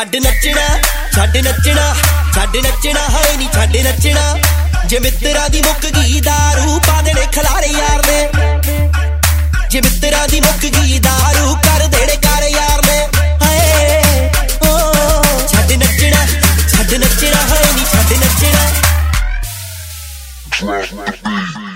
ਛੱਡ ਨੱਚਣਾ ਛੱਡ ਨੱਚਣਾ ਛੱਡ ਨੱਚਣਾ ਹੋਏ ਨੀ ਛੱਡ ਨੱਚਣਾ ਜੇ ਮਿੱਤਰਾਂ ਦੀ ਮੁੱਕ ਗਈ ਦਾਰੂ ਪਾ ਦੇਣੇ ਖਲਾਰੇ ਯਾਰ ਨੇ ਜੇ ਮਿੱਤਰਾਂ ਦੀ ਮੁੱਕ ਗਈ ਦਾਰੂ ਕਰ ਦੇਣੇ ਕਰ ਯਾਰ ਨੇ ਹਾਏ ਓ ਛੱਡ ਨੱਚਣਾ ਹੋਏ ਨੀ ਛੱਡ ਨੱਚਣਾ